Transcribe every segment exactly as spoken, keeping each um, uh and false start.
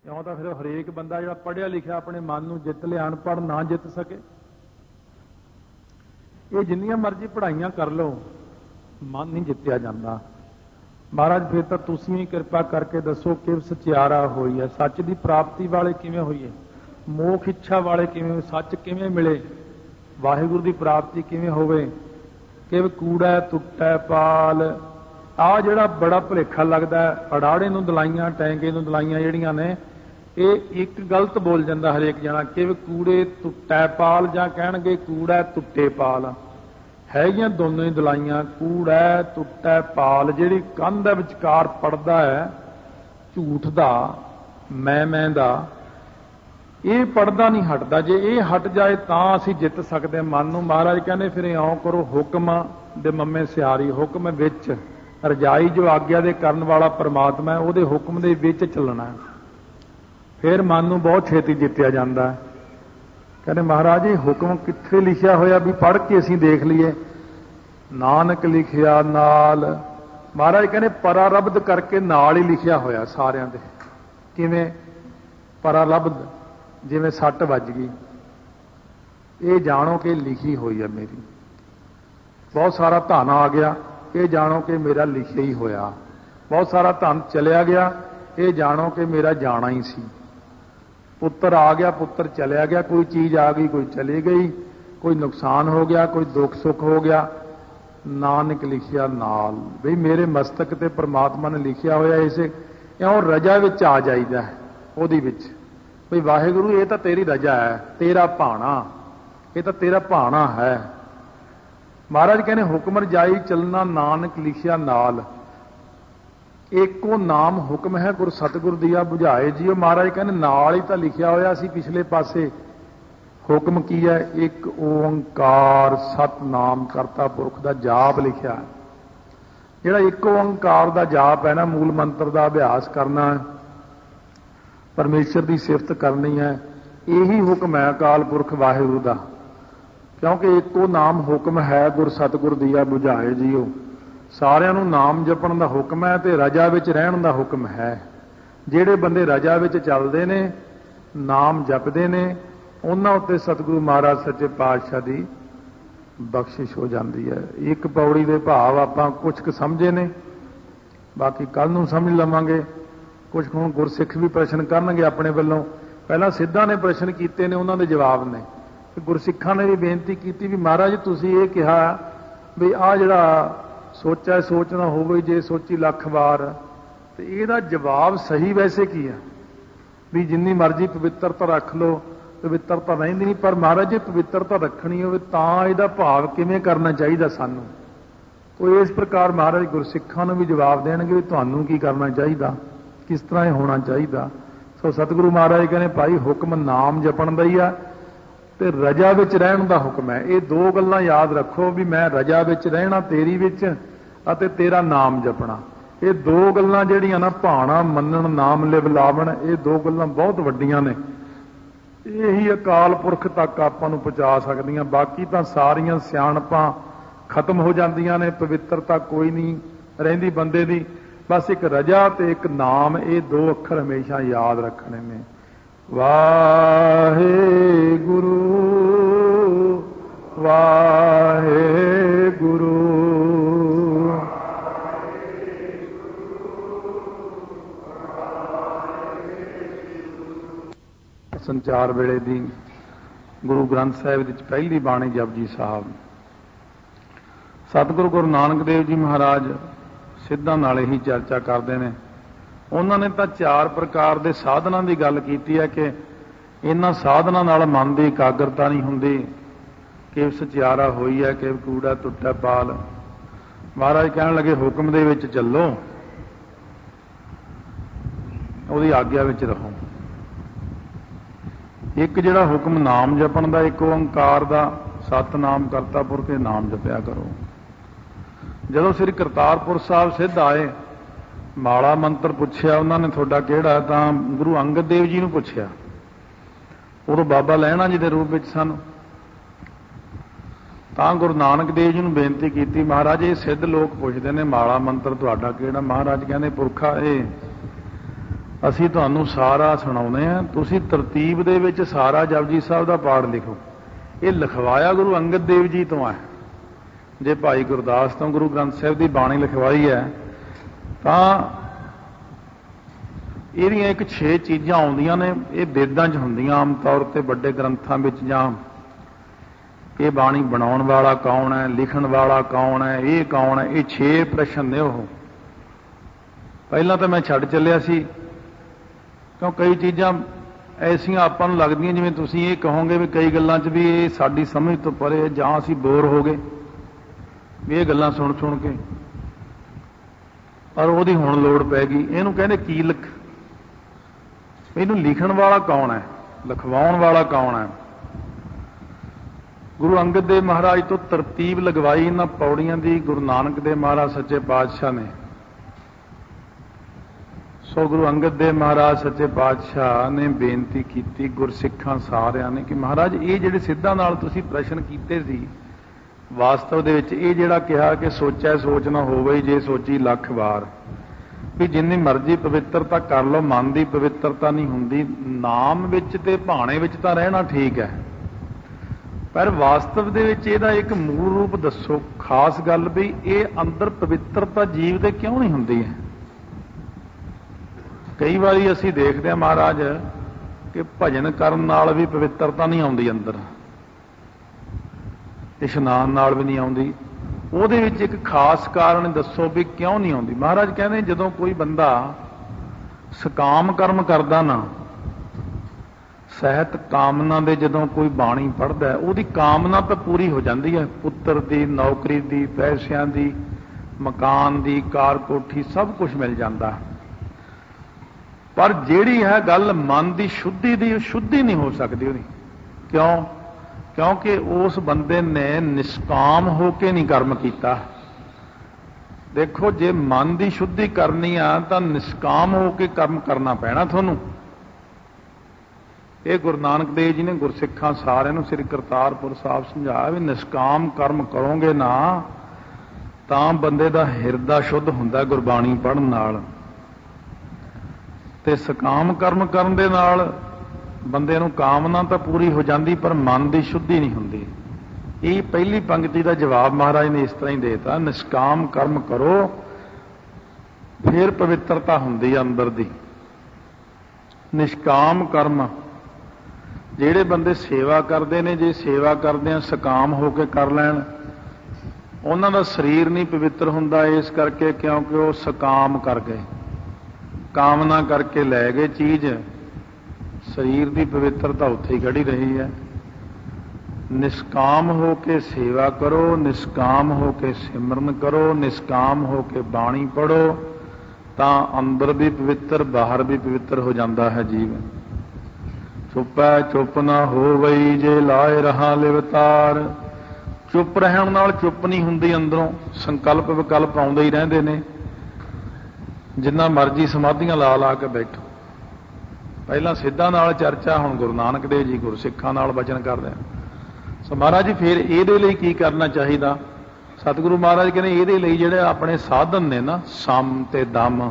ਕਿਉਂ ਤਾਂ ਫਿਰ ਹਰੇਕ ਬੰਦਾ ਜਿਹੜਾ ਪੜ੍ਹਿਆ ਲਿਖਿਆ ਆਪਣੇ ਮਨ ਨੂੰ ਜਿੱਤ ਲਿਆ, ਅਨਪੜ੍ਹ ਨਾ ਜਿੱਤ ਸਕੇ। ਇਹ ਜਿੰਨੀਆਂ ਮਰਜ਼ੀ ਪੜ੍ਹਾਈਆਂ ਕਰ ਲਓ, ਮਨ ਨਹੀਂ ਜਿੱਤਿਆ ਜਾਂਦਾ। ਮਹਾਰਾਜ ਫਿਰ ਤਾਂ ਤੁਸੀਂ ਵੀ ਕਿਰਪਾ ਕਰਕੇ ਦੱਸੋ ਕਿ ਸਚਿਆਰਾ ਹੋਈ ਹੈ, ਸੱਚ ਦੀ ਪ੍ਰਾਪਤੀ ਵਾਲੇ ਕਿਵੇਂ ਹੋਈਏ, ਮੋਖ ਇੱਛਾ ਵਾਲੇ ਕਿਵੇਂ, ਸੱਚ ਕਿਵੇਂ ਮਿਲੇ, ਵਾਹਿਗੁਰੂ ਦੀ ਪ੍ਰਾਪਤੀ ਕਿਵੇਂ ਹੋਵੇ, ਕਿਵ ਕੂੜਾ ਟੁੱਟੈ ਪਾਲ। ਆਹ ਜਿਹੜਾ ਬੜਾ ਭੁਲੇਖਾ ਲੱਗਦਾ, ਅੜਾੜੇ ਨੂੰ ਦਲਾਈਆਂ, ਟੈਂਕੇ ਨੂੰ ਦਲਾਈਆਂ ਜਿਹੜੀਆਂ ਨੇ, ਇਹ ਇੱਕ ਗਲਤ ਬੋਲ ਜਾਂਦਾ ਹਰੇਕ ਜਣਾ, ਕਿਵ ਕੂੜੇ ਟੁੱਟੈ ਪਾਲ, ਜਾਂ ਕਹਿਣਗੇ ਕੂੜਾ ਟੁੱਟੇ ਪਾਲ। ਹੈਗੀਆਂ ਦੋਨੋਂ ਹੀ ਦਲਾਈਆਂ, ਕੂੜਾ ਟੁੱਟੈ ਪਾਲ। ਜਿਹੜੀ ਕੰਧ ਦੇ ਵਿਚਕਾਰ ਪੜਦਾ ਹੈ ਝੂਠ ਦਾ, ਮੈਂ ਮੈਂ ਦਾ, ਇਹ ਪੜਦਾ ਨਹੀਂ ਹਟਦਾ। ਜੇ ਇਹ ਹਟ ਜਾਏ ਤਾਂ ਅਸੀਂ ਜਿੱਤ ਸਕਦੇ ਮਨ ਨੂੰ। ਮਹਾਰਾਜ ਕਹਿੰਦੇ ਫਿਰ ਇਉਂ ਕਰੋ, ਹੁਕਮ ਦੇ ਮੰਮੇ ਸਿਆਰੀ, ਹੁਕਮ ਵਿੱਚ ਰਜਾਈ ਜੋ ਆਗਿਆ ਦੇ ਕਰਨ ਵਾਲਾ ਪਰਮਾਤਮਾ ਹੈ, ਉਹਦੇ ਹੁਕਮ ਦੇ ਵਿੱਚ ਚੱਲਣਾ, ਫਿਰ ਮਨ ਨੂੰ ਬਹੁਤ ਛੇਤੀ ਜਿੱਤਿਆ ਜਾਂਦਾ ਹੈ। ਕਹਿੰਦੇ ਮਹਾਰਾਜ ਇਹ ਹੁਕਮ ਕਿੱਥੇ ਲਿਖਿਆ ਹੋਇਆ ਵੀ ਪੜ੍ਹ ਕੇ ਅਸੀਂ ਦੇਖ ਲਈਏ। ਨਾਨਕ ਲਿਖਿਆ ਨਾਲ, ਮਹਾਰਾਜ ਕਹਿੰਦੇ ਪਰਾਰਬਧ ਕਰਕੇ ਨਾਲ ਹੀ ਲਿਖਿਆ ਹੋਇਆ ਸਾਰਿਆਂ ਦੇ। ਕਿਵੇਂ ਪਰਾਰਬਧ? ਜਿਵੇਂ ਸੱਟ ਵੱਜ ਗਈ, ਇਹ ਜਾਣੋ ਕਿ ਲਿਖੀ ਹੋਈ ਹੈ ਮੇਰੀ। ਬਹੁਤ ਸਾਰਾ ਧਨ ਆ ਗਿਆ, ਇਹ ਜਾਣੋ ਕਿ ਮੇਰਾ ਲਿਖਿਆ ਹੀ ਹੋਇਆ। ਬਹੁਤ ਸਾਰਾ ਧਨ ਚਲਿਆ ਗਿਆ, ਇਹ ਜਾਣੋ ਕਿ ਮੇਰਾ ਜਾਣਾ ਹੀ ਸੀ। ਪੁੱਤਰ ਆ ਗਿਆ, ਪੁੱਤਰ ਚਲਿਆ ਗਿਆ, ਕੋਈ ਚੀਜ਼ ਆ ਗਈ, ਕੋਈ ਚਲੀ ਗਈ, ਕੋਈ ਨੁਕਸਾਨ ਹੋ ਗਿਆ, ਕੋਈ ਦੁੱਖ ਸੁੱਖ ਹੋ ਗਿਆ, ਨਾਨਕ ਲਿਖਿਆ ਨਾਲ। ਬਈ ਮੇਰੇ ਮਸਤਕ ਤੇ ਪ੍ਰਮਾਤਮਾ ਨੇ ਲਿਖਿਆ ਹੋਇਆ। ਇਸੇ ਇਉਂ ਰਜਾ ਵਿੱਚ ਆ ਜਾਈਦਾ ਉਹਦੀ ਵਿੱਚ, ਬਈ ਵਾਹਿਗੁਰੂ ਇਹ ਤਾਂ ਤੇਰੀ ਰਜਾ ਹੈ, ਤੇਰਾ ਭਾਣਾ, ਇਹ ਤਾਂ ਤੇਰਾ ਭਾਣਾ ਹੈ। ਮਹਾਰਾਜ ਕਹਿੰਦੇ ਹੁਕਮ ਰਜਾਈ ਚੱਲਣਾ, ਨਾਨਕ ਲਿਖਿਆ ਨਾਲ। ਏਕੋ ਨਾਮ ਹੁਕਮ ਹੈ, ਗੁਰ ਸਤਿਗੁਰ ਦੀਆ ਬੁਝਾਏ ਜੀਓ। ਮਹਾਰਾਜ ਕਹਿੰਦੇ ਨਾਲ ਹੀ ਤਾਂ ਲਿਖਿਆ ਹੋਇਆ ਸੀ ਪਿਛਲੇ ਪਾਸੇ। ਹੁਕਮ ਕੀ ਹੈ? ਇੱਕ ਓੰਕਾਰ ਸਤਨਾਮ ਕਰਤਾ ਪੁਰਖ ਦਾ ਜਾਪ ਲਿਖਿਆ। ਜਿਹੜਾ ਇੱਕ ਓੰਕਾਰ ਦਾ ਜਾਪ ਹੈ ਨਾ, ਮੂਲ ਮੰਤਰ ਦਾ ਅਭਿਆਸ ਕਰਨਾ, ਪਰਮੇਸ਼ਰ ਦੀ ਸਿਫਤ ਕਰਨੀ ਹੈ, ਇਹੀ ਹੁਕਮ ਹੈ ਅਕਾਲ ਪੁਰਖ ਵਾਹਿਗੁਰੂ ਦਾ। ਕਿਉਂਕਿ ਇੱਕੋ ਨਾਮ ਹੁਕਮ ਹੈ, ਗੁਰ ਸਤਿਗੁਰ ਦੀਆ ਬੁਝਾਏ ਜੀਓ। ਸਾਰਿਆਂ ਨੂੰ ਨਾਮ ਜਪਣ ਦਾ ਹੁਕਮ ਹੈ ਤੇ ਰਜਾ ਵਿੱਚ ਰਹਿਣ ਦਾ ਹੁਕਮ ਹੈ। ਜਿਹੜੇ ਬੰਦੇ ਰਜਾ ਵਿੱਚ ਚੱਲਦੇ ਨੇ, ਨਾਮ ਜਪਦੇ ਨੇ, ਉਹਨਾਂ ਉੱਤੇ ਸਤਿਗੁਰੂ ਮਹਾਰਾਜ ਸੱਚੇ ਪਾਤਸ਼ਾਹ ਦੀ ਬਖਸ਼ਿਸ਼ ਹੋ ਜਾਂਦੀ ਹੈ। ਇੱਕ ਪੌੜੀ ਦੇ ਭਾਵ ਆਪਾਂ ਕੁਝ ਕੁ ਸਮਝੇ ਨੇ, ਬਾਕੀ ਕੱਲ ਨੂੰ ਸਮਝ ਲਵਾਂਗੇ। ਕੁਝ ਹੁਣ ਗੁਰਸਿੱਖ ਵੀ ਪ੍ਰਸ਼ਨ ਕਰਨਗੇ ਆਪਣੇ ਵੱਲੋਂ। ਪਹਿਲਾਂ ਸਿੱਧਾਂ ਨੇ ਪ੍ਰਸ਼ਨ ਕੀਤੇ ਨੇ, ਉਹਨਾਂ ਦੇ ਜਵਾਬ ਨੇ। ਗੁਰਸਿੱਖਾਂ ਨੇ ਵੀ ਬੇਨਤੀ ਕੀਤੀ ਵੀ ਮਹਾਰਾਜ ਤੁਸੀਂ ਇਹ ਕਿਹਾ ਵੀ ਆਹ ਜਿਹੜਾ ਸੋਚਿਆ ਸੋਚਣਾ ਹੋਵੇ ਜੇ ਸੋਚੀ ਲੱਖ ਵਾਰ, ਤੇ ਇਹਦਾ ਜਵਾਬ ਸਹੀ ਵੈਸੇ ਕੀ ਹੈ? ਵੀ ਜਿੰਨੀ ਮਰਜ਼ੀ ਪਵਿੱਤਰਤਾ ਰੱਖ ਲਓ, ਪਵਿੱਤਰਤਾ ਰਹਿੰਦੀ ਨਹੀਂ। ਪਰ ਮਹਾਰਾਜ ਜੇ ਪਵਿੱਤਰਤਾ ਰੱਖਣੀ ਹੋਵੇ ਤਾਂ ਇਹਦਾ ਭਾਵ ਕਿਵੇਂ ਕਰਨਾ ਚਾਹੀਦਾ ਸਾਨੂੰ? ਕੋਈ ਇਸ ਪ੍ਰਕਾਰ ਮਹਾਰਾਜ ਗੁਰਸਿੱਖਾਂ ਨੂੰ ਵੀ ਜਵਾਬ ਦੇਣਗੇ ਵੀ ਤੁਹਾਨੂੰ ਕੀ ਕਰਨਾ ਚਾਹੀਦਾ, ਕਿਸ ਤਰ੍ਹਾਂ ਇਹ ਹੋਣਾ ਚਾਹੀਦਾ। ਸੋ ਸਤਿਗੁਰੂ ਮਹਾਰਾਜ ਕਹਿੰਦੇ ਭਾਈ ਹੁਕਮ ਨਾਮ ਜਪਣ ਦਾ ਹੀ ਆ ਤੇ ਰਜਾ ਵਿੱਚ ਰਹਿਣ ਦਾ ਹੁਕਮ ਹੈ। ਇਹ ਦੋ ਗੱਲਾਂ ਯਾਦ ਰੱਖੋ ਵੀ ਮੈਂ ਰਜਾ ਵਿੱਚ ਰਹਿਣਾ ਤੇਰੀ ਵਿੱਚ, ਅਤੇ ਤੇਰਾ ਨਾਮ ਜਪਣਾ। ਇਹ ਦੋ ਗੱਲਾਂ ਜਿਹੜੀਆਂ ਨਾ, ਭਾਣਾ ਮੰਨਣ, ਨਾਮ ਲਿਵ ਲਾਵਣ, ਇਹ ਦੋ ਗੱਲਾਂ ਬਹੁਤ ਵੱਡੀਆਂ ਨੇ। ਇਹੀ ਅਕਾਲ ਪੁਰਖ ਤੱਕ ਆਪਾਂ ਨੂੰ ਪਹੁੰਚਾ ਸਕਦੀਆਂ। ਬਾਕੀ ਤਾਂ ਸਾਰੀਆਂ ਸਿਆਣਪਾਂ ਖਤਮ ਹੋ ਜਾਂਦੀਆਂ ਨੇ, ਪਵਿੱਤਰਤਾ ਕੋਈ ਨਹੀਂ ਰਹਿੰਦੀ ਬੰਦੇ ਦੀ। ਬਸ ਇੱਕ ਰਜਾ ਤੇ ਇੱਕ ਨਾਮ, ਇਹ ਦੋ ਅੱਖਰ ਹਮੇਸ਼ਾ ਯਾਦ ਰੱਖਣੇ ਨੇ। ਵਾਹਿਗੁਰੂ ਵਾਹਿਗੁਰੂ। ਸੰਚਾਰ ਵੇਲੇ ਦੀ ਗੁਰੂ ਗ੍ਰੰਥ ਸਾਹਿਬ ਵਿੱਚ ਪਹਿਲੀ ਬਾਣੀ ਜਪਜੀ ਸਾਹਿਬ। ਸਤਿਗੁਰੂ ਗੁਰੂ ਨਾਨਕ ਦੇਵ ਜੀ ਮਹਾਰਾਜ ਸਿੱਧਾਂ ਨਾਲ ਹੀ ਚਰਚਾ ਕਰਦੇ ਨੇ। ਉਹਨਾਂ ਨੇ ਤਾਂ ਚਾਰ ਪ੍ਰਕਾਰ ਦੇ ਸਾਧਨਾਂ ਦੀ ਗੱਲ ਕੀਤੀ ਹੈ ਕਿ ਇਹਨਾਂ ਸਾਧਨਾਂ ਨਾਲ ਮਨ ਦੀ ਇਕਾਗਰਤਾ ਨਹੀਂ ਹੁੰਦੀ, ਕਿ ਸਚਿਆਰਾ ਹੋਈ ਹੈ, ਕਿ ਕੂੜਾ ਟੁੱਟਾ ਪਾਲ। ਮਹਾਰਾਜ ਕਹਿਣ ਲੱਗੇ ਹੁਕਮ ਦੇ ਵਿੱਚ ਚੱਲੋ, ਉਹਦੀ ਆਗਿਆ ਵਿੱਚ ਰਹੋ। ਇੱਕ ਜਿਹੜਾ ਹੁਕਮ ਨਾਮ ਜਪਣ ਦਾ, ਇੱਕ ਓੰਕਾਰ ਦਾ, ਸਤਨਾਮ ਕਰਤਾ ਪੁਰਖ, ਇਹ ਨਾਮ ਜਪਿਆ ਕਰੋ। ਜਦੋਂ ਸ੍ਰੀ ਕਰਤਾਰਪੁਰ ਸਾਹਿਬ ਸਿੱਧ ਆਏ, ਮਾਲਾ ਮੰਤਰ ਪੁੱਛਿਆ ਉਹਨਾਂ ਨੇ, ਤੁਹਾਡਾ ਕਿਹੜਾ? ਤਾਂ ਗੁਰੂ ਅੰਗਦ ਦੇਵ ਜੀ ਨੂੰ ਪੁੱਛਿਆ। ਉਦੋਂ ਬਾਬਾ ਲਹਿਣਾ ਜੀ ਦੇ ਰੂਪ ਵਿੱਚ ਸਨ। ਤਾਂ ਗੁਰੂ ਨਾਨਕ ਦੇਵ ਜੀ ਨੂੰ ਬੇਨਤੀ ਕੀਤੀ, ਮਹਾਰਾਜ ਇਹ ਸਿੱਧ ਲੋਕ ਪੁੱਛਦੇ ਨੇ ਮਾਲਾ ਮੰਤਰ ਤੁਹਾਡਾ ਕਿਹੜਾ? ਮਹਾਰਾਜ ਕਹਿੰਦੇ ਪੁਰਖਾ ਇਹ ਅਸੀਂ ਤੁਹਾਨੂੰ ਸਾਰਾ ਸੁਣਾਉਂਦੇ ਹਾਂ, ਤੁਸੀਂ ਤਰਤੀਬ ਦੇ ਵਿੱਚ ਸਾਰਾ ਜਪਜੀ ਸਾਹਿਬ ਦਾ ਪਾਠ ਲਿਖੋ। ਇਹ ਲਿਖਵਾਇਆ ਗੁਰੂ ਅੰਗਦ ਦੇਵ ਜੀ ਤੋਂ ਹੈ। ਜੇ ਭਾਈ ਗੁਰਦਾਸ ਤੋਂ ਗੁਰੂ ਗ੍ਰੰਥ ਸਾਹਿਬ ਦੀ ਬਾਣੀ ਲਿਖਵਾਈ ਹੈ ਤਾਂ ਇਹਦੀਆਂ ਇੱਕ ਛੇ ਚੀਜ਼ਾਂ ਆਉਂਦੀਆਂ ਨੇ। ਇਹ ਵੇਦਾਂ 'ਚ ਹੁੰਦੀਆਂ ਆਮ ਤੌਰ ਤੇ, ਵੱਡੇ ਗ੍ਰੰਥਾਂ ਵਿੱਚ। ਜਾਂ ਇਹ ਬਾਣੀ ਬਣਾਉਣ ਵਾਲਾ ਕੌਣ ਹੈ, ਲਿਖਣ ਵਾਲਾ ਕੌਣ ਹੈ, ਇਹ ਕੌਣ ਹੈ, ਇਹ ਛੇ ਪ੍ਰਸ਼ਨ ਨੇ। ਉਹ ਪਹਿਲਾਂ ਤਾਂ ਮੈਂ ਛੱਡ ਚੱਲਿਆ ਸੀ, ਕਿਉਂ ਕਈ ਚੀਜ਼ਾਂ ਐਸੀਆਂ ਆਪਾਂ ਨੂੰ ਲੱਗਦੀਆਂ ਜਿਵੇਂ ਤੁਸੀਂ ਇਹ ਕਹੋਗੇ ਵੀ ਕਈ ਗੱਲਾਂ 'ਚ ਵੀ ਇਹ ਸਾਡੀ ਸਮਝ ਤੋਂ ਪਰੇ, ਜਾਂ ਅਸੀਂ ਬੋਰ ਹੋ ਗਏ ਵੀ ਇਹ ਗੱਲਾਂ ਸੁਣ ਸੁਣ ਕੇ, ਪਰ ਉਹਦੀ ਹੁਣ ਲੋੜ ਪੈ ਗਈ। ਇਹਨੂੰ ਕਹਿੰਦੇ ਕੀਲਕ। ਇਹਨੂੰ ਲਿਖਣ ਵਾਲਾ ਕੌਣ ਹੈ, ਲਿਖਵਾਉਣ ਵਾਲਾ ਕੌਣ ਹੈ? ਗੁਰੂ ਅੰਗਦ ਦੇਵ ਮਹਾਰਾਜ ਤੋਂ ਤਰਤੀਬ ਲਗਵਾਈ ਇਹਨਾਂ ਪੌੜੀਆਂ ਦੀ ਗੁਰੂ ਨਾਨਕ ਦੇਵ ਮਹਾਰਾਜ ਸੱਚੇ ਪਾਤਸ਼ਾਹ ਨੇ। ਸੋ ਗੁਰੂ ਅੰਗਦ ਦੇਵ ਮਹਾਰਾਜ ਸੱਚੇ ਪਾਤਸ਼ਾਹ ਨੇ ਬੇਨਤੀ ਕੀਤੀ ਗੁਰਸਿੱਖਾਂ ਸਾਰਿਆਂ ਨੇ ਕਿ ਮਹਾਰਾਜ ਇਹ ਜਿਹੜੇ ਸਿੱਧਾਂ ਨਾਲ ਤੁਸੀਂ ਪ੍ਰਸ਼ਨ ਕੀਤੇ ਸੀ, ਵਾਸਤਵ ਦੇ ਵਿੱਚ ਇਹ ਜਿਹੜਾ ਕਿਹਾ ਕਿ ਸੋਚਿਆ ਸੋਚ ਨਾ ਹੋਵੇ, ਜੇ ਸੋਚੀ ਲੱਖ ਵਾਰ, ਵੀ ਜਿੰਨੀ ਮਰਜ਼ੀ ਪਵਿੱਤਰਤਾ ਕਰ ਲਓ, ਮਨ ਦੀ ਪਵਿੱਤਰਤਾ ਨਹੀਂ ਹੁੰਦੀ। ਨਾਮ ਵਿੱਚ ਤੇ ਭਾਣੇ ਵਿੱਚ ਤਾਂ ਰਹਿਣਾ ਠੀਕ ਹੈ, ਪਰ ਵਾਸਤਵ ਦੇ ਵਿੱਚ ਇਹਦਾ ਇੱਕ ਮੂਲ ਰੂਪ ਦੱਸੋ। ਖਾਸ ਗੱਲ ਵੀ ਇਹ ਅੰਦਰ ਪਵਿੱਤਰਤਾ ਜੀਵ ਦੇ ਕਿਉਂ ਨਹੀਂ ਹੁੰਦੀ ਹੈ? ਕਈ ਵਾਰੀ ਅਸੀਂ ਦੇਖਦੇ ਹਾਂ ਮਹਾਰਾਜ ਕਿ ਭਜਨ ਕਰਨ ਨਾਲ ਵੀ ਪਵਿੱਤਰਤਾ ਨਹੀਂ ਆਉਂਦੀ ਅੰਦਰ, ਇਸ਼ਨਾਨ ਨਾਲ ਵੀ ਨਹੀਂ ਆਉਂਦੀ। ਉਹਦੇ ਵਿੱਚ ਇੱਕ ਖਾਸ ਕਾਰਨ ਦੱਸੋ ਵੀ ਕਿਉਂ ਨਹੀਂ ਆਉਂਦੀ। ਮਹਾਰਾਜ ਕਹਿੰਦੇ ਜਦੋਂ ਕੋਈ ਬੰਦਾ ਸਕਾਮ ਕਰਮ ਕਰਦਾ ਨਾ, ਸਹਿਤ ਕਾਮਨਾ ਦੇ ਜਦੋਂ ਕੋਈ ਬਾਣੀ ਪੜ੍ਹਦਾ, ਉਹਦੀ ਕਾਮਨਾ ਤਾਂ ਪੂਰੀ ਹੋ ਜਾਂਦੀ ਹੈ, ਪੁੱਤਰ ਦੀ, ਨੌਕਰੀ ਦੀ, ਪੈਸਿਆਂ ਦੀ, ਮਕਾਨ ਦੀ, ਕਾਰ ਕੋਠੀ, ਸਭ ਕੁਝ ਮਿਲ ਜਾਂਦਾ। ਪਰ ਜਿਹੜੀ ਹੈ ਗੱਲ ਮਨ ਦੀ ਸ਼ੁੱਧੀ ਦੀ, ਉਹ ਸ਼ੁੱਧੀ ਨਹੀਂ ਹੋ ਸਕਦੀ ਉਹਦੀ। ਕਿਉਂ? ਕਿਉਂਕਿ ਉਸ ਬੰਦੇ ਨੇ ਨਿਸ਼ਕਾਮ ਹੋ ਕੇ ਨਹੀਂ ਕਰਮ ਕੀਤਾ। ਦੇਖੋ, ਜੇ ਮਨ ਦੀ ਸ਼ੁੱਧੀ ਕਰਨੀ ਆ ਤਾਂ ਨਿਸ਼ਕਾਮ ਹੋ ਕੇ ਕਰਮ ਕਰਨਾ ਪੈਣਾ ਤੁਹਾਨੂੰ। ਇਹ ਗੁਰੂ ਨਾਨਕ ਦੇਵ ਜੀ ਨੇ ਗੁਰਸਿੱਖਾਂ ਸਾਰਿਆਂ ਨੂੰ ਸ੍ਰੀ ਕਰਤਾਰਪੁਰ ਸਾਹਿਬ ਸਮਝਾਇਆ ਵੀ ਨਿਸ਼ਕਾਮ ਕਰਮ ਕਰੋਗੇ ਨਾ ਤਾਂ ਬੰਦੇ ਦਾ ਹਿਰਦਾ ਸ਼ੁੱਧ ਹੁੰਦਾ ਗੁਰਬਾਣੀ ਪੜ੍ਹਨ ਨਾਲ, ਤੇ ਸਕਾਮ ਕਰਮ ਕਰਨ ਦੇ ਨਾਲ ਬੰਦੇ ਨੂੰ ਕਾਮਨਾ ਤਾਂ ਪੂਰੀ ਹੋ ਜਾਂਦੀ ਪਰ ਮਨ ਦੀ ਸ਼ੁੱਧੀ ਨਹੀਂ ਹੁੰਦੀ। ਇਹ ਪਹਿਲੀ ਪੰਕਤੀ ਦਾ ਜਵਾਬ ਮਹਾਰਾਜ ਨੇ ਇਸ ਤਰ੍ਹਾਂ ਹੀ ਦੇਤਾ, ਨਿਸ਼ਕਾਮ ਕਰਮ ਕਰੋ ਫਿਰ ਪਵਿੱਤਰਤਾ ਹੁੰਦੀ ਹੈ ਅੰਦਰ ਦੀ। ਨਿਸ਼ਕਾਮ ਕਰਮ ਜਿਹੜੇ ਬੰਦੇ ਸੇਵਾ ਕਰਦੇ ਨੇ, ਜੇ ਸੇਵਾ ਕਰਦੇ ਆ ਸਕਾਮ ਹੋ ਕੇ ਕਰ ਲੈਣ, ਉਹਨਾਂ ਦਾ ਸਰੀਰ ਨਹੀਂ ਪਵਿੱਤਰ ਹੁੰਦਾ, ਇਸ ਕਰਕੇ ਕਿਉਂਕਿ ਉਹ ਸਕਾਮ ਕਰ ਗਏ, ਕਾਮਨਾ ਕਰਕੇ ਲੈ ਗਏ ਚੀਜ਼, ਸਰੀਰ ਦੀ ਪਵਿੱਤਰਤਾ ਉੱਥੇ ਹੀ ਖੜੀ ਰਹੀ ਹੈ। ਨਿਸ਼ਕਾਮ ਹੋ ਕੇ ਸੇਵਾ ਕਰੋ, ਨਿਸ਼ਕਾਮ ਹੋ ਕੇ ਸਿਮਰਨ ਕਰੋ, ਨਿਸ਼ਕਾਮ ਹੋ ਕੇ ਬਾਣੀ ਪੜ੍ਹੋ, ਤਾਂ ਅੰਦਰ ਵੀ ਪਵਿੱਤਰ, ਬਾਹਰ ਵੀ ਪਵਿੱਤਰ ਹੋ ਜਾਂਦਾ ਹੈ ਜੀਵ। ਚੁੱਪੈ ਚੁੱਪ ਨਾ ਹੋਵਈ ਜੇ ਲਾਏ ਰਹਾ ਲਿਵਤਾਰ। ਚੁੱਪ ਰਹਿਣ ਨਾਲ ਚੁੱਪ ਨਹੀਂ ਹੁੰਦੀ, ਅੰਦਰੋਂ ਸੰਕਲਪ ਵਿਕਲਪ ਆਉਂਦੇ ਹੀ ਰਹਿੰਦੇ ਨੇ। ਜਿੰਨਾ ਮਰਜ਼ੀ ਸਮਾਧੀਆਂ ਲਾ ਲਾ ਕੇ ਬੈਠੋ। ਪਹਿਲਾਂ ਸਿੱਧਾਂ ਨਾਲ ਚਰਚਾ, ਹੁਣ ਗੁਰੂ ਨਾਨਕ ਦੇਵ ਜੀ ਗੁਰਸਿੱਖਾਂ ਨਾਲ ਵਚਨ ਕਰਦੇ ਆ। ਸੋ ਮਹਾਰਾਜ ਜੀ ਫਿਰ ਇਹਦੇ ਲਈ ਕੀ ਕਰਨਾ ਚਾਹੀਦਾ? ਸਤਿਗੁਰੂ ਮਹਾਰਾਜ ਕਹਿੰਦੇ ਇਹਦੇ ਲਈ ਜਿਹੜੇ ਆਪਣੇ ਸਾਧਨ ਨੇ ਨਾ, ਸਮ ਤੇ ਦਮ।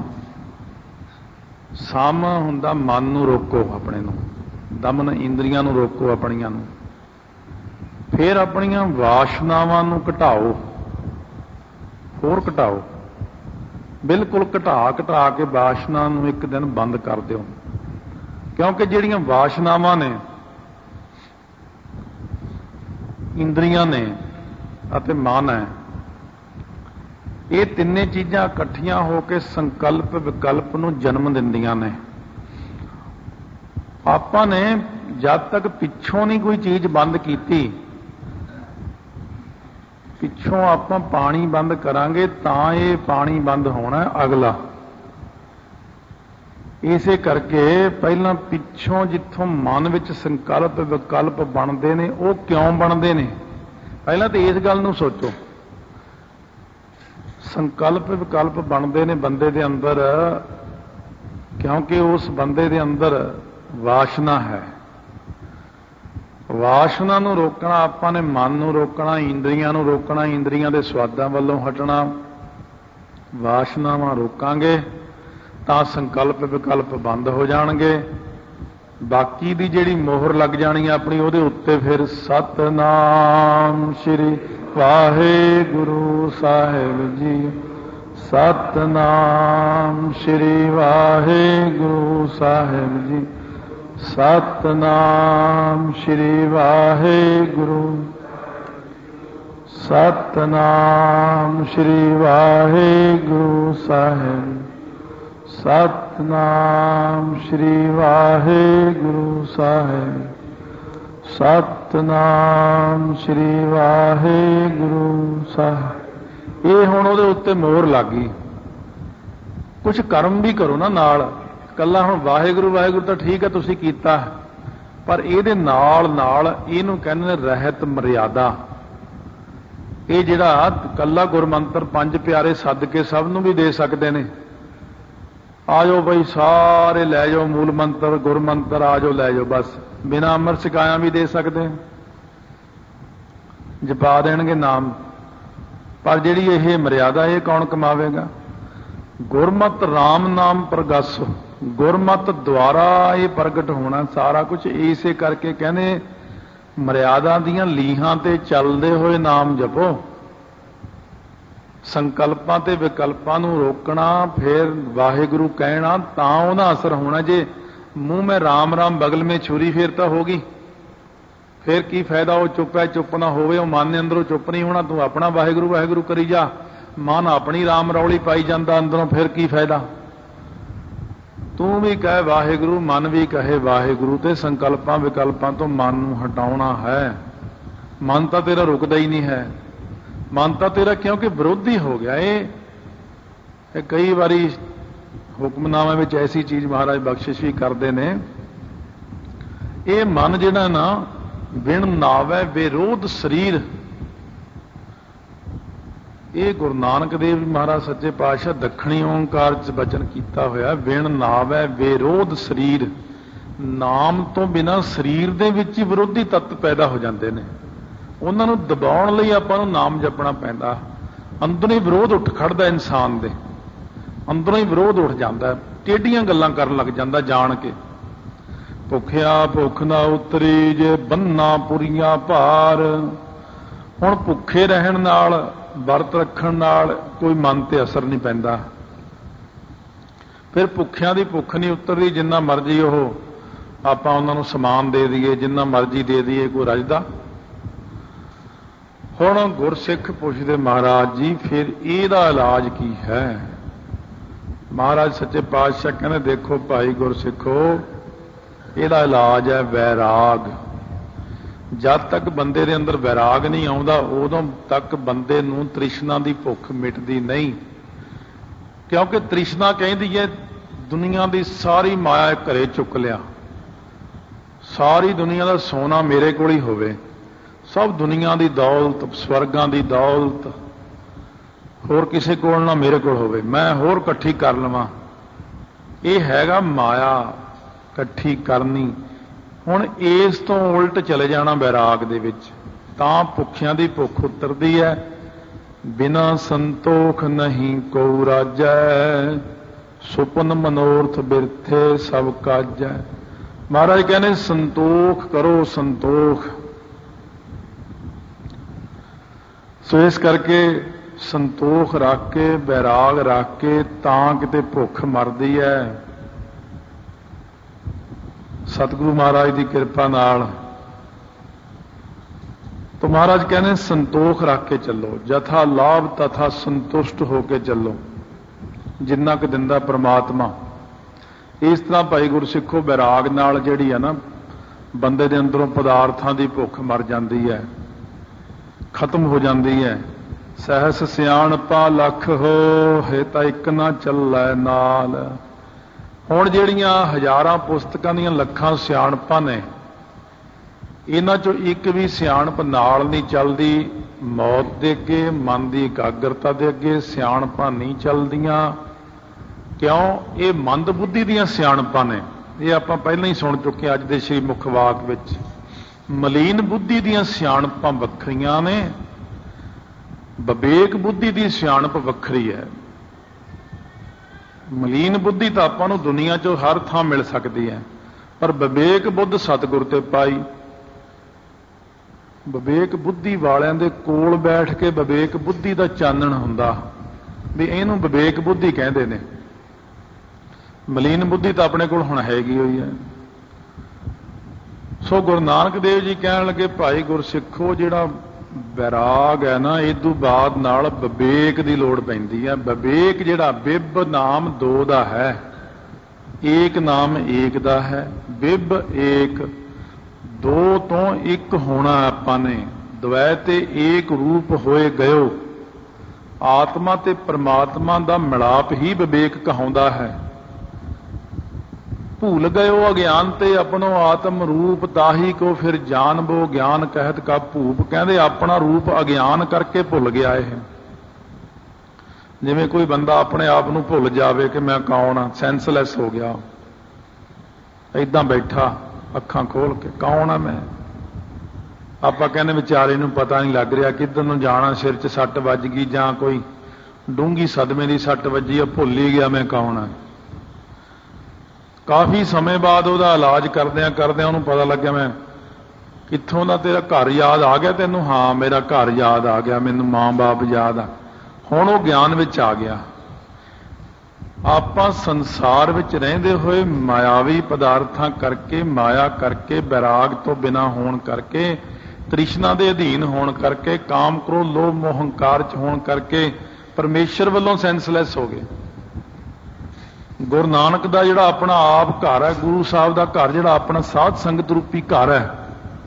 ਸਮ ਹੁੰਦਾ ਮਨ ਨੂੰ ਰੋਕੋ ਆਪਣੇ ਨੂੰ, ਦਮਨ ਇੰਦਰੀਆਂ ਨੂੰ ਰੋਕੋ ਆਪਣੀਆਂ ਨੂੰ, ਫਿਰ ਆਪਣੀਆਂ ਵਾਸ਼ਨਾਵਾਂ ਨੂੰ ਘਟਾਓ, ਹੋਰ ਘਟਾਓ, ਬਿਲਕੁਲ ਘਟਾ ਘਟਾ ਕੇ ਵਾਸ਼ਨਾ ਨੂੰ ਇੱਕ ਦਿਨ ਬੰਦ ਕਰ ਦਿਓ। ਕਿਉਂਕਿ ਜਿਹੜੀਆਂ ਵਾਸ਼ਨਾਵਾਂ ਨੇ, ਇੰਦਰੀਆਂ ਨੇ ਅਤੇ ਮਨ ਹੈ, ਇਹ ਤਿੰਨੇ ਚੀਜ਼ਾਂ ਇਕੱਠੀਆਂ ਹੋ ਕੇ ਸੰਕਲਪ ਵਿਕਲਪ ਨੂੰ ਜਨਮ ਦਿੰਦੀਆਂ ਨੇ। ਆਪਾਂ ਨੇ ਜਦ ਤੱਕ ਪਿੱਛੋਂ ਨਹੀਂ ਕੋਈ ਚੀਜ਼ ਬੰਦ ਕੀਤੀ, ਪਿੱਛੋਂ ਆਪਾਂ ਪਾਣੀ ਬੰਦ ਕਰਾਂਗੇ ਤਾਂ ਇਹ ਪਾਣੀ ਬੰਦ ਹੋਣਾ ਅਗਲਾ। ਇਸੇ ਕਰਕੇ ਪਹਿਲਾਂ ਪਿੱਛੋਂ ਜਿੱਥੋਂ ਮਨ ਵਿੱਚ ਸੰਕਲਪ ਵਿਕਲਪ ਬਣਦੇ ਨੇ, ਉਹ ਕਿਉਂ ਬਣਦੇ ਨੇ? ਪਹਿਲਾਂ ਤਾਂ ਇਸ ਗੱਲ ਨੂੰ ਸੋਚੋ। ਸੰਕਲਪ ਵਿਕਲਪ ਬਣਦੇ ਨੇ ਬੰਦੇ ਦੇ ਅੰਦਰ ਕਿਉਂਕਿ ਉਸ ਬੰਦੇ ਦੇ ਅੰਦਰ ਵਾਸ਼ਨਾ ਹੈ। ਵਾਸ਼ਨਾ ਨੂੰ ਰੋਕਣਾ, ਆਪਾਂ ਨੇ ਮਨ ਨੂੰ ਰੋਕਣਾ, ਇੰਦਰੀਆਂ ਨੂੰ ਰੋਕਣਾ, ਇੰਦਰੀਆਂ ਦੇ ਸਵਾਦਾਂ ਵੱਲੋਂ ਹਟਣਾ। ਵਾਸ਼ਨਾਵਾਂ ਰੋਕਾਂਗੇ ਤਾਂ ਸੰਕਲਪ ਵਿਕਲਪ ਬੰਦ ਹੋ ਜਾਣਗੇ। ਬਾਕੀ ਦੀ ਜਿਹੜੀ ਮੋਹਰ ਲੱਗ ਜਾਣੀ ਆਪਣੀ ਉਹਦੇ ਉੱਤੇ ਫਿਰ ਸਤਨਾਮ ਸ਼੍ਰੀ ਵਾਹਿਗੁਰੂ ਸਾਹਿਬ ਜੀ, ਸਤਨਾਮ ਸ਼੍ਰੀ ਵਾਹਿਗੁਰੂ ਸਾਹਿਬ ਜੀ, ਸਤਨਾਮ ਸ਼੍ਰੀ ਵਾਹਿਗੁਰੂ, ਸਤਨਾਮ ਸ਼੍ਰੀ ਵਾਹਿਗੁਰੂ ਸਾਹਿਬ, ਸਤਨਾਮ ਸ਼੍ਰੀ ਵਾਹਿਗੁਰੂ ਸਾਹਿਬ, ਸਤਨਾਮ ਸ਼੍ਰੀ ਵਾਹਿਗੁਰੂ ਸਾਹਿਬ। ਇਹ ਹੁਣ ਉਹਦੇ ਉੱਤੇ ਮੋਹਰ ਲੱਗ ਗਈ। ਕੁਝ ਕਰਮ ਵੀ ਕਰੋ ਨਾ ਨਾਲ, ਇਕੱਲਾ ਹੁਣ ਵਾਹਿਗੁਰੂ ਵਾਹਿਗੁਰੂ ਤਾਂ ਠੀਕ ਹੈ ਤੁਸੀਂ ਕੀਤਾ, ਪਰ ਇਹਦੇ ਨਾਲ ਨਾਲ ਇਹਨੂੰ ਕਹਿੰਦੇ ਨੇ ਰਹਿਤ ਮਰਿਆਦਾ। ਇਹ ਜਿਹੜਾ ਇਕੱਲਾ ਗੁਰਮੰਤਰ ਪੰਜ ਪਿਆਰੇ ਸੱਦ ਕੇ ਸਭ ਨੂੰ ਵੀ ਦੇ ਸਕਦੇ ਨੇ, ਆ ਜਾਓ ਬਈ ਸਾਰੇ ਲੈ ਜਾਓ ਮੂਲ ਮੰਤਰ ਗੁਰਮੰਤਰ, ਆ ਜਾਓ ਲੈ ਜਾਓ, ਬਸ ਬਿਨਾਂ ਅੰਮ੍ਰਿਤ ਛਕਾਇਆ ਵੀ ਦੇ ਸਕਦੇ, ਜਪਾ ਦੇਣਗੇ ਨਾਮ। ਪਰ ਜਿਹੜੀ ਇਹ ਮਰਿਆਦਾ ਇਹ ਕੌਣ ਕਮਾਵੇਗਾ? ਗੁਰਮਤਿ ਰਾਮ ਨਾਮ ਪ੍ਰਗਸ, ਗੁਰਮਤਿ ਦੁਆਰਾ ਇਹ ਪ੍ਰਗਟ ਹੋਣਾ ਸਾਰਾ ਕੁਝ। ਇਸੇ ਕਰਕੇ ਕਹਿੰਦੇ ਮਰਿਆਦਾ ਦੀਆਂ ਲੀਹਾਂ ਤੇ ਚੱਲਦੇ ਹੋਏ ਨਾਮ ਜਪੋ, ਸੰਕਲਪਾਂ ਤੇ ਵਿਕਲਪਾਂ ਨੂੰ ਰੋਕਣਾ, ਫਿਰ ਵਾਹਿਗੁਰੂ ਕਹਿਣਾ, ਤਾਂ ਉਹਦਾ ਅਸਰ ਹੋਣਾ। ਜੇ ਮੂੰਹ ਮੈਂ ਰਾਮ ਰਾਮ ਬਗਲ ਮੇ ਛੁਰੀ, ਫਿਰ ਤਾਂ ਹੋ ਗਈ, ਫਿਰ ਕੀ ਫਾਇਦਾ? ਉਹ ਚੁੱਪ ਹੈ ਚੁੱਪ ਨਾ ਹੋਵੇ, ਉਹ ਮਨ ਦੇ ਅੰਦਰੋਂ ਚੁੱਪ ਨਹੀਂ ਹੋਣਾ, ਤੂੰ ਆਪਣਾ ਵਾਹਿਗੁਰੂ ਵਾਹਿਗੁਰੂ ਕਰੀ ਜਾ, ਮਨ ਆਪਣੀ ਰਾਮ ਰੌਲੀ ਪਾਈ ਜਾਂਦਾ ਅੰਦਰੋਂ, ਫਿਰ ਕੀ ਫਾਇਦਾ? ਤੂੰ ਵੀ ਕਹੇ ਵਾਹਿਗੁਰੂ, ਮਨ ਵੀ ਕਹੇ ਵਾਹਿਗੁਰੂ, ਤੇ ਸੰਕਲਪਾਂ ਵਿਕਲਪਾਂ ਤੋਂ ਮਨ ਨੂੰ ਹਟਾਉਣਾ ਹੈ। ਮਨ ਤਾਂ ਤੇਰਾ ਰੁਕਦਾ ਹੀ ਨਹੀਂ ਹੈ, ਮਨ ਤਾਂ ਤੇਰਾ ਕਿਉਂਕਿ ਵਿਰੋਧੀ ਹੋ ਗਿਆ। ਇਹ ਇਹ ਕਈ ਵਾਰੀ ਹੁਕਮਨਾਮੇ ਵਿੱਚ ਐਸੀ ਚੀਜ਼ ਮਹਾਰਾਜ ਬਖਸ਼ਿਸ਼ ਵੀ ਕਰਦੇ ਨੇ। ਇਹ ਮਨ ਜਿਹੜਾ ਨਾ ਬਿਨ ਨਾਵੈ ਵਿਰੋਧ ਸਰੀਰ, ਇਹ ਗੁਰੂ ਨਾਨਕ ਦੇਵ ਮਹਾਰਾਜ ਸੱਚੇ ਪਾਤਸ਼ਾਹ ਦੱਖਣੀ ਓਂਕਾਰ ਚ ਬਚਨ ਕੀਤਾ ਹੋਇਆ, ਬਿਨ ਨਾਵੈ ਵਿਰੋਧ ਸਰੀਰ। ਨਾਮ ਤੋਂ ਬਿਨਾਂ ਸਰੀਰ ਦੇ ਵਿੱਚ ਹੀ ਵਿਰੋਧੀ ਤੱਤ ਪੈਦਾ ਹੋ ਜਾਂਦੇ ਨੇ, ਉਹਨਾਂ ਨੂੰ ਦਬਾਉਣ ਲਈ ਆਪਾਂ ਨੂੰ ਨਾਮ ਜਪਣਾ ਪੈਂਦਾ। ਅੰਦਰੋਂ ਹੀ ਵਿਰੋਧ ਉੱਠ ਖੜਦਾ, ਇਨਸਾਨ ਦੇ ਅੰਦਰੋਂ ਹੀ ਵਿਰੋਧ ਉੱਠ ਜਾਂਦਾ, ਟੇਢੀਆਂ ਗੱਲਾਂ ਕਰਨ ਲੱਗ ਜਾਂਦਾ ਜਾਣ ਕੇ। ਭੁੱਖਿਆ ਭੁੱਖ ਨਾ ਉਤਰੀ ਜੇ ਬੰਨਾ ਪੁਰੀਆਂ ਭਾਰ। ਹੁਣ ਭੁੱਖੇ ਰਹਿਣ ਨਾਲ, ਵਰਤ ਰੱਖਣ ਨਾਲ ਕੋਈ ਮਨ ਤੇ ਅਸਰ ਨਹੀਂ ਪੈਂਦਾ, ਫਿਰ ਭੁੱਖਿਆਂ ਦੀ ਭੁੱਖ ਨਹੀਂ ਉਤਰਦੀ। ਜਿੰਨਾ ਮਰਜ਼ੀ ਉਹ ਆਪਾਂ ਉਹਨਾਂ ਨੂੰ ਸਮਾਨ ਦੇ ਦਈਏ, ਜਿੰਨਾ ਮਰਜ਼ੀ ਦੇ ਦਈਏ, ਕੋਈ ਰੱਜਦਾ। ਹੁਣ ਗੁਰਸਿੱਖ ਪੁੱਛਦੇ ਮਹਾਰਾਜ ਜੀ ਫਿਰ ਇਹਦਾ ਇਲਾਜ ਕੀ ਹੈ? ਮਹਾਰਾਜ ਸੱਚੇ ਪਾਤਸ਼ਾਹ ਕਹਿੰਦੇ ਦੇਖੋ ਭਾਈ ਗੁਰਸਿੱਖੋ, ਇਹਦਾ ਇਲਾਜ ਹੈ ਵੈਰਾਗ। ਜਦ ਤੱਕ ਬੰਦੇ ਦੇ ਅੰਦਰ ਵੈਰਾਗ ਨਹੀਂ ਆਉਂਦਾ, ਉਦੋਂ ਤੱਕ ਬੰਦੇ ਨੂੰ ਤ੍ਰਿਸ਼ਨਾ ਦੀ ਭੁੱਖ ਮਿਟਦੀ ਨਹੀਂ। ਕਿਉਂਕਿ ਤ੍ਰਿਸ਼ਨਾ ਕਹਿੰਦੀ ਹੈ ਦੁਨੀਆ ਦੀ ਸਾਰੀ ਮਾਇਆ ਘਰੇ ਚੁੱਕ ਲਿਆ, ਸਾਰੀ ਦੁਨੀਆ ਦਾ ਸੋਨਾ ਮੇਰੇ ਕੋਲ ਹੀ ਹੋਵੇ, ਸਭ ਦੁਨੀਆ ਦੀ ਦੌਲਤ, ਸਵਰਗਾਂ ਦੀ ਦੌਲਤ ਹੋਰ ਕਿਸੇ ਕੋਲ ਨਾ ਮੇਰੇ ਕੋਲ ਹੋਵੇ, ਮੈਂ ਹੋਰ ਇਕੱਠੀ ਕਰ ਲਵਾਂ। ਇਹ ਹੈਗਾ ਮਾਇਆ ਇਕੱਠੀ ਕਰਨੀ। ਹੁਣ ਇਸ ਤੋਂ ਉਲਟ ਚਲੇ ਜਾਣਾ ਵੈਰਾਗ ਦੇ ਵਿੱਚ, ਤਾਂ ਭੁੱਖਿਆਂ ਦੀ ਭੁੱਖ ਉਤਰਦੀ ਹੈ। ਬਿਨਾ ਸੰਤੋਖ ਨਹੀਂ ਕੋ ਰਾਜੈ, ਸੁਪਨ ਮਨੋਰਥ ਬਿਰਥੇ ਸਭ ਕਾਜੈ। ਮਹਾਰਾਜ ਕਹਿੰਦੇ ਸੰਤੋਖ ਕਰੋ, ਸੰਤੋਖ। ਸੋ ਇਸ ਕਰਕੇ ਸੰਤੋਖ ਰੱਖ ਕੇ, ਵੈਰਾਗ ਰੱਖ ਕੇ, ਤਾਂ ਕਿਤੇ ਭੁੱਖ ਮਰਦੀ ਹੈ। ਸਤਿਗੁਰੂ ਮਹਾਰਾਜ ਦੀ ਕਿਰਪਾ ਨਾਲ ਤਾਂ ਮਹਾਰਾਜ ਕਹਿੰਦੇ ਸੰਤੋਖ ਰੱਖ ਕੇ ਚੱਲੋ, ਜਥਾ ਲਾਭ ਤਥਾ ਸੰਤੁਸ਼ਟ ਹੋ ਕੇ ਚੱਲੋ, ਜਿੰਨਾ ਕੁ ਦਿੰਦਾ ਪ੍ਰਮਾਤਮਾ। ਇਸ ਤਰ੍ਹਾਂ ਭਾਈ ਗੁਰਸਿੱਖੋ ਵੈਰਾਗ ਨਾਲ ਜਿਹੜੀ ਹੈ ਨਾ ਬੰਦੇ ਦੇ ਅੰਦਰੋਂ ਪਦਾਰਥਾਂ ਦੀ ਭੁੱਖ ਮਰ ਜਾਂਦੀ ਹੈ, ਖਤਮ ਹੋ ਜਾਂਦੀ ਹੈ। ਸਹਿਸ ਸਿਆਣਪਾ ਲੱਖ ਹੋ, ਹੈ ਤਾਂ ਇੱਕ ਨਾ ਚੱਲੈ ਨਾਲ। ਹੁਣ ਜਿਹੜੀਆਂ ਹਜ਼ਾਰਾਂ ਪੁਸਤਕਾਂ ਦੀਆਂ ਲੱਖਾਂ ਸਿਆਣਪਾਂ ਨੇ, ਇਹਨਾਂ ਚੋਂ ਇੱਕ ਵੀ ਸਿਆਣਪ ਨਾਲ ਨਹੀਂ ਚੱਲਦੀ। ਮੌਤ ਦੇ ਅੱਗੇ, ਮਨ ਦੀ ਇਕਾਗਰਤਾ ਦੇ ਅੱਗੇ ਸਿਆਣਪਾਂ ਨਹੀਂ ਚੱਲਦੀਆਂ। ਕਿਉਂ? ਇਹ ਮੰਦ ਬੁੱਧੀ ਦੀਆਂ ਸਿਆਣਪਾਂ ਨੇ। ਇਹ ਆਪਾਂ ਪਹਿਲਾਂ ਹੀ ਸੁਣ ਚੁੱਕੇ ਅੱਜ ਦੇ ਸ਼੍ਰੀ ਮੁਖ ਵਾਕ ਵਿੱਚ। ਮਲੀਨ ਬੁੱਧੀ ਦੀਆਂ ਸਿਆਣਪਾਂ ਵੱਖਰੀਆਂ ਨੇ, ਵਿਵੇਕ ਬੁੱਧੀ ਦੀ ਸਿਆਣਪ ਵੱਖਰੀ ਹੈ। ਮਲੀਨ ਬੁੱਧੀ ਤਾਂ ਆਪਾਂ ਨੂੰ ਦੁਨੀਆ 'ਚੋਂ ਹਰ ਥਾਂ ਮਿਲ ਸਕਦੀ ਹੈ, ਪਰ ਵਿਵੇਕ ਬੁੱਧ ਸਤਿਗੁਰ ਤੇ ਪਾਈ। ਵਿਵੇਕ ਬੁੱਧੀ ਵਾਲਿਆਂ ਦੇ ਕੋਲ ਬੈਠ ਕੇ ਵਿਵੇਕ ਬੁੱਧੀ ਦਾ ਚਾਨਣ ਹੁੰਦਾ, ਵੀ ਇਹਨੂੰ ਵਿਵੇਕ ਬੁੱਧੀ ਕਹਿੰਦੇ ਨੇ। ਮਲੀਨ ਬੁੱਧੀ ਤਾਂ ਆਪਣੇ ਕੋਲ ਹੁਣ ਹੈਗੀ ਹੋਈ ਹੈ। ਸੋ ਗੁਰੂ ਨਾਨਕ ਦੇਵ ਜੀ ਕਹਿਣ ਲੱਗੇ, ਭਾਈ ਗੁਰਸਿੱਖੋ, ਜਿਹੜਾ ਵੈਰਾਗ ਹੈ ਨਾ, ਇਹ ਤੋਂ ਬਾਅਦ ਨਾਲ ਵਿਵੇਕ ਦੀ ਲੋੜ ਪੈਂਦੀ ਹੈ। ਵਿਵੇਕ ਜਿਹੜਾ ਬਿਬ ਨਾਮ ਦੋ ਦਾ ਹੈ, ਏਕ ਨਾਮ ਏਕ ਦਾ ਹੈ। ਬਿਬ ਏਕ, ਦੋ ਤੋਂ ਇੱਕ ਹੋਣਾ ਆਪਾਂ ਨੇ। ਦਵੈ ਤੇ ਏਕ ਰੂਪ ਹੋਏ ਗਇਓ। ਆਤਮਾ ਤੇ ਪ੍ਰਮਾਤਮਾ ਦਾ ਮਿਲਾਪ ਹੀ ਵਿਵੇਕ ਕਹਾਉਂਦਾ ਹੈ। ਭੁੱਲ ਗਇਓ ਅਗਿਆਨ ਤੇ ਆਪਣੋ ਆਤਮ ਰੂਪ, ਤਾਹੀ ਕੋ ਫਿਰ ਜਾਣਬੋ ਗਿਆਨ ਕਹਿਤ ਕਾ ਭੂਪ। ਕਹਿੰਦੇ ਆਪਣਾ ਰੂਪ ਅਗਿਆਨ ਕਰਕੇ ਭੁੱਲ ਗਿਆ। ਇਹ ਜਿਵੇਂ ਕੋਈ ਬੰਦਾ ਆਪਣੇ ਆਪ ਨੂੰ ਭੁੱਲ ਜਾਵੇ ਕਿ ਮੈਂ ਕੌਣ ਆ, ਸੈਂਸਲੈਸ ਹੋ ਗਿਆ, ਏਦਾਂ ਬੈਠਾ ਅੱਖਾਂ ਖੋਲ ਕੇ, ਕੌਣ ਆ ਮੈਂ। ਆਪਾਂ ਕਹਿੰਦੇ ਵਿਚਾਰੇ ਨੂੰ ਪਤਾ ਨਹੀਂ ਲੱਗ ਰਿਹਾ ਕਿੱਧਰ ਨੂੰ ਜਾਣਾ, ਸਿਰ 'ਚ ਸੱਟ ਵੱਜ ਗਈ ਜਾਂ ਕੋਈ ਡੂੰਘੀ ਸਦਮੇ ਦੀ ਸੱਟ ਵੱਜੀ ਆ, ਭੁੱਲ ਹੀ ਗਿਆ ਮੈਂ ਕੌਣ ਆ। ਕਾਫੀ ਸਮੇਂ ਬਾਅਦ ਉਹਦਾ ਇਲਾਜ ਕਰਦਿਆਂ ਕਰਦਿਆਂ ਉਹਨੂੰ ਪਤਾ ਲੱਗਿਆ, ਮੈਂ ਕਿੱਥੋਂ ਦਾ, ਤੇਰਾ ਘਰ ਯਾਦ ਆ ਗਿਆ ਤੈਨੂੰ? ਹਾਂ, ਮੇਰਾ ਘਰ ਯਾਦ ਆ ਗਿਆ, ਮੈਨੂੰ ਮਾਂ ਬਾਪ ਯਾਦ ਆ। ਹੁਣ ਉਹ ਗਿਆਨ ਵਿੱਚ ਆ ਗਿਆ। ਆਪਾਂ ਸੰਸਾਰ ਵਿੱਚ ਰਹਿੰਦੇ ਹੋਏ ਮਾਇਆਵੀ ਪਦਾਰਥਾਂ ਕਰਕੇ, ਮਾਇਆ ਕਰਕੇ, ਵੈਰਾਗ ਤੋਂ ਬਿਨਾਂ ਹੋਣ ਕਰਕੇ, ਤ੍ਰਿਸ਼ਨਾ ਦੇ ਅਧੀਨ ਹੋਣ ਕਰਕੇ, ਕਾਮ ਕ੍ਰੋਧ ਲੋਭ ਮੋਹ ਹੰਕਾਰ 'ਚ ਹੋਣ ਕਰਕੇ ਪਰਮੇਸ਼ਰ ਵੱਲੋਂ ਸੈਂਸਲੈਸ ਹੋ ਗਏ। ਗੁਰੂ ਨਾਨਕ ਦਾ ਜਿਹੜਾ ਆਪਣਾ ਆਪ ਘਰ ਹੈ, ਗੁਰੂ ਸਾਹਿਬ ਦਾ ਘਰ ਜਿਹੜਾ ਆਪਣਾ ਸਾਧ ਸੰਗਤ ਰੂਪੀ ਘਰ ਹੈ,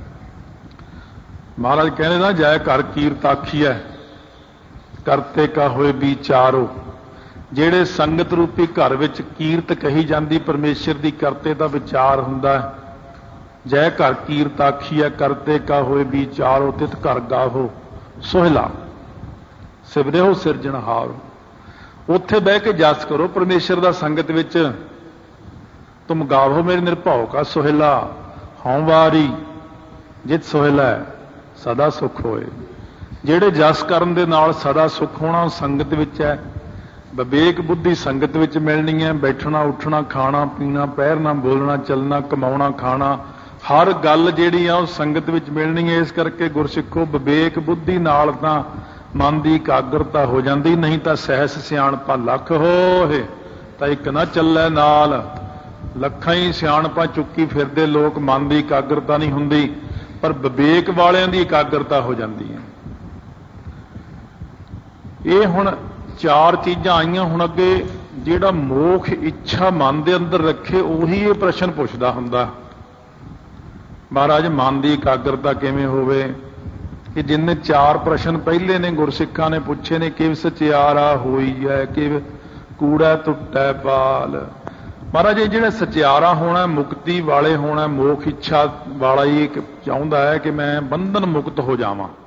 ਮਹਾਰਾਜ ਕਹਿੰਦੇ ਨਾ, ਜੈ ਘਰ ਕੀਰਤ ਆਖੀਐ ਕਰਤੇ ਕਾ ਹੋਏ ਵਿਚਾਰੋ। ਜਿਹੜੇ ਸੰਗਤ ਰੂਪੀ ਘਰ ਵਿੱਚ ਕੀਰਤ ਕਹੀ ਜਾਂਦੀ ਪਰਮੇਸ਼ਰ ਦੀ, ਕਰਤੇ ਦਾ ਵਿਚਾਰ ਹੁੰਦਾ। ਜੈ ਘਰ ਕੀਰਤ ਆਖੀਐ ਕਰਤੇ ਕਾ ਹੋਏ ਵਿਚਾਰੋ, ਤਿਤ ਘਰ ਗਾਹੋ ਸੋਹਿਲਾ ਸਿਵਰਿਓ ਸਿਰਜਣਹਾਰ। ਉੱਥੇ ਬਹਿ ਕੇ ਜਸ ਕਰੋ ਪਰਮੇਸ਼ਰ ਦਾ ਸੰਗਤ ਵਿੱਚ। ਤੁਮ ਗਾਵੋ ਮੇਰੇ ਨਿਰਭਉ ਕਾ ਸੋਹਿਲਾ, ਹਉ ਵਾਰੀ ਜਿਤ ਸੋਹਿਲਾ ਸਦਾ ਸੁਖ ਹੋਏ। ਜਿਹੜੇ ਜਸ ਕਰਨ ਦੇ ਨਾਲ ਸਦਾ ਸੁਖ ਹੋਣਾ, ਉਹ ਸੰਗਤ ਵਿੱਚ ਹੈ। ਵਿਵੇਕ ਬੁੱਧੀ ਸੰਗਤ ਵਿੱਚ ਮਿਲਣੀ ਹੈ। ਬੈਠਣਾ ਉੱਠਣਾ ਖਾਣਾ ਪੀਣਾ, ਪਹਿਰਨਾ ਬੋਲਣਾ ਚੱਲਣਾ, ਕਮਾਉਣਾ ਖਾਣਾ, ਹਰ ਗੱਲ ਜਿਹੜੀ ਆ ਉਹ ਸੰਗਤ ਵਿੱਚ ਮਿਲਣੀ ਹੈ। ਇਸ ਕਰਕੇ ਗੁਰਸਿੱਖੋ, ਵਿਵੇਕ ਬੁੱਧੀ ਨਾਲ ਤਾਂ ਮਨ ਦੀ ਇਕਾਗਰਤਾ ਹੋ ਜਾਂਦੀ, ਨਹੀਂ ਤਾਂ ਸਹਿਸ ਸਿਆਣਪਾਂ ਲੱਖ ਹੋਏ ਤਾਂ ਇੱਕ ਨਾ ਚੱਲੈ ਨਾਲ। ਲੱਖਾਂ ਹੀ ਸਿਆਣਪਾਂ ਚੁੱਕੀ ਫਿਰਦੇ ਲੋਕ, ਮਨ ਦੀ ਇਕਾਗਰਤਾ ਨਹੀਂ ਹੁੰਦੀ, ਪਰ ਵਿਵੇਕ ਵਾਲਿਆਂ ਦੀ ਇਕਾਗਰਤਾ ਹੋ ਜਾਂਦੀ ਹੈ। ਇਹ ਹੁਣ ਚਾਰ ਚੀਜ਼ਾਂ ਆਈਆਂ। ਹੁਣ ਅੱਗੇ ਜਿਹੜਾ ਮੋਖ ਇੱਛਾ ਮਨ ਦੇ ਅੰਦਰ ਰੱਖੇ, ਉਹੀ ਇਹ ਪ੍ਰਸ਼ਨ ਪੁੱਛਦਾ ਹੁੰਦਾ, ਮਹਾਰਾਜ ਮਨ ਦੀ ਇਕਾਗਰਤਾ ਕਿਵੇਂ ਹੋਵੇ। ਕਿ ਜਿੰਨੇ ਚਾਰ ਪ੍ਰਸ਼ਨ ਪਹਿਲੇ ਨੇ ਗੁਰਸਿੱਖਾਂ ਨੇ ਪੁੱਛੇ ਨੇ, ਕਿਵ ਸਚਿਆਰਾ ਹੋਈ ਹੈ, ਕਿਵ ਕੂੜਾ ਟੁੱਟੈ ਪਾਲ। ਮਹਾਰਾਜ ਇਹ ਜਿਹੜਾ ਸਚਿਆਰਾ ਹੋਣਾ, ਮੁਕਤੀ ਵਾਲੇ ਹੋਣਾ, ਮੋਖ ਇੱਛਾ ਵਾਲਾ ਹੀ ਚਾਹੁੰਦਾ ਹੈ ਕਿ ਮੈਂ ਬੰਧਨ ਮੁਕਤ ਹੋ ਜਾਵਾਂ।